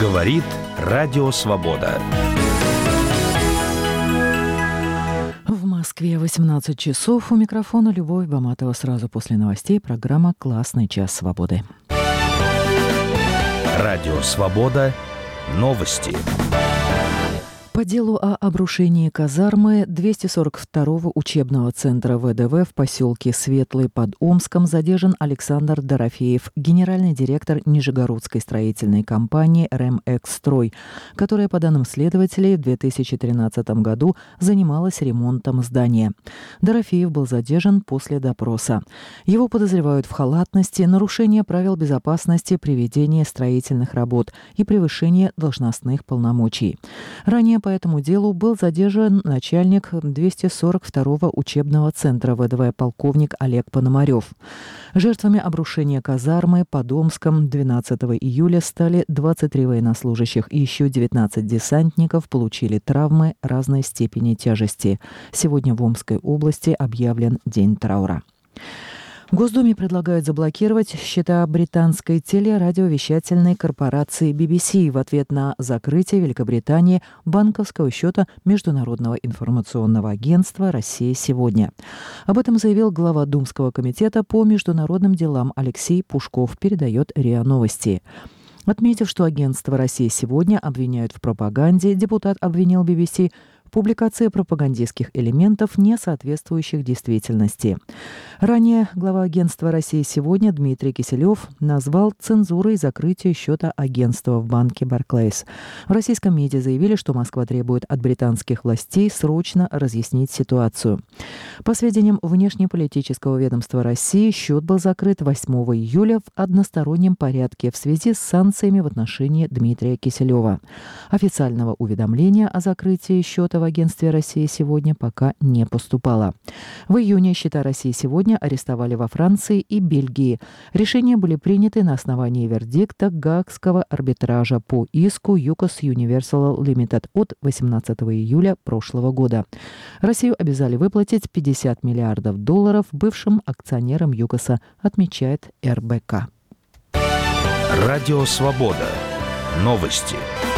Говорит Радио Свобода. В Москве 18 часов. У микрофона Любовь Баматова. Сразу после новостей программа «Классный час свободы». Радио Свобода. Новости. По делу о обрушении казармы 242-го учебного центра ВДВ в поселке Светлый под Омском задержан Александр Дорофеев, генеральный директор Нижегородской строительной компании «Ремэксстрой», которая, по данным следователей, в 2013 году занималась ремонтом здания. Дорофеев был задержан после допроса. Его подозревают в халатности, нарушении правил безопасности при ведении строительных работ и превышении должностных полномочий. Ранее по этому делу был задержан начальник 242-го учебного центра ВДВ полковник Олег Пономарев. Жертвами обрушения казармы под Омском 12 июля стали 23 военнослужащих и еще 19 десантников получили травмы разной степени тяжести. Сегодня в Омской области объявлен день траура. В Госдуме предлагают заблокировать счета британской телерадиовещательной корпорации BBC в ответ на закрытие Великобритании банковского счета Международного информационного агентства «Россия сегодня». Об этом заявил глава Думского комитета по международным делам Алексей Пушков, передает РИА Новости. Отметив, что агентство «Россия сегодня» обвиняют в пропаганде, депутат обвинил BBC в публикации пропагандистских элементов, не соответствующих действительности. Ранее глава агентства «Россия сегодня» Дмитрий Киселев назвал цензурой закрытие счета агентства в банке Barclays. В российском МИДе заявили, что Москва требует от британских властей срочно разъяснить ситуацию. По сведениям внешнеполитического ведомства России, счет был закрыт 8 июля в одностороннем порядке в связи с санкциями в отношении Дмитрия Киселева. Официального уведомления о закрытии счета в агентстве «Россия сегодня» пока не поступало. В июне счета «Россия сегодня» арестовали во Франции и Бельгии. Решения были приняты на основании вердикта Гаагского арбитража по иску UCAS Universal Limited от 18 июля прошлого года. Россию обязали выплатить $50 миллиардов бывшим акционерам ЮКОСа, отмечает РБК. Радио Свобода. Новости.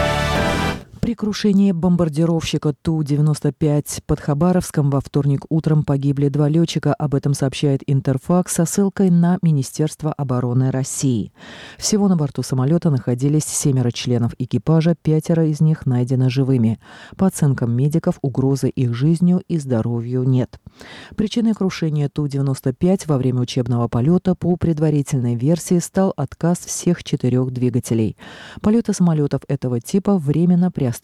При крушении бомбардировщика Ту-95 под Хабаровском во вторник утром погибли 2 летчика. Об этом сообщает Интерфакс со ссылкой на Министерство обороны России. Всего на борту самолета находились 7 членов экипажа, 5 из них найдены живыми. По оценкам медиков, угрозы их жизнью и здоровью нет. Причиной крушения Ту-95 во время учебного полета по предварительной версии стал отказ всех 4 двигателей. Полеты самолетов этого типа временно приостановлены.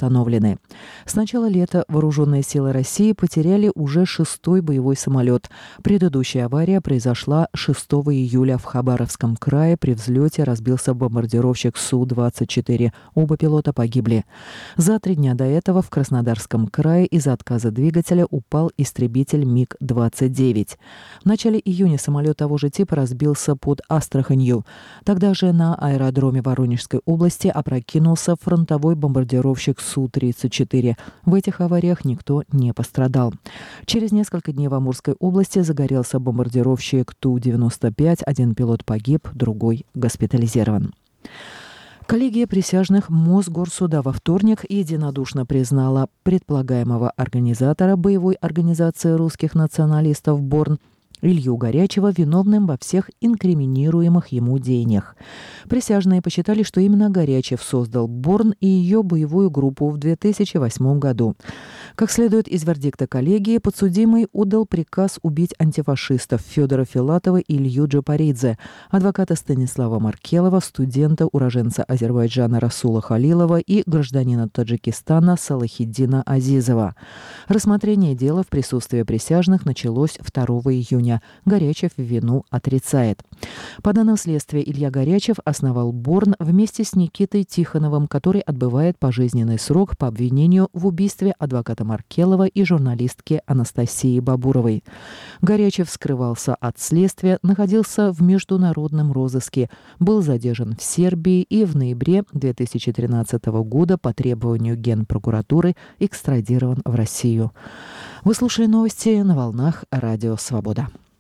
С начала лета вооруженные силы России потеряли уже 6-й боевой самолет. Предыдущая авария произошла 6 июля в Хабаровском крае. При взлете разбился бомбардировщик Су-24. Оба пилота погибли. За 3 дня до этого в Краснодарском крае из-за отказа двигателя упал истребитель МиГ-29. В начале июня самолет того же типа разбился под Астраханью. Тогда же на аэродроме Воронежской области опрокинулся фронтовой бомбардировщик Су-34. В этих авариях никто не пострадал. Через несколько дней в Амурской области загорелся бомбардировщик Ту-95. 1 пилот погиб, другой госпитализирован. Коллегия присяжных Мосгорсуда во вторник единодушно признала предполагаемого организатора боевой организации русских националистов «Борн» Илью Горячева виновным во всех инкриминируемых ему деяниях. Присяжные посчитали, что именно Горячев создал «Борн» и ее боевую группу в 2008 году. Как следует из вердикта коллегии, подсудимый отдал приказ убить антифашистов Федора Филатова и Илью Джапаридзе, адвоката Станислава Маркелова, студента, уроженца Азербайджана Расула Халилова и гражданина Таджикистана Салахиддина Азизова. Рассмотрение дела в присутствии присяжных началось 2 июня. Горячев вину отрицает. По данным следствия, Илья Горячев основал «Борн» вместе с Никитой Тихоновым, который отбывает пожизненный срок по обвинению в убийстве адвоката Маркелова и журналистки Анастасии Бабуровой. Горячев скрывался от следствия, находился в международном розыске, был задержан в Сербии и в ноябре 2013 года по требованию Генпрокуратуры экстрадирован в Россию. Вы слушали новости на волнах Радио Свобода.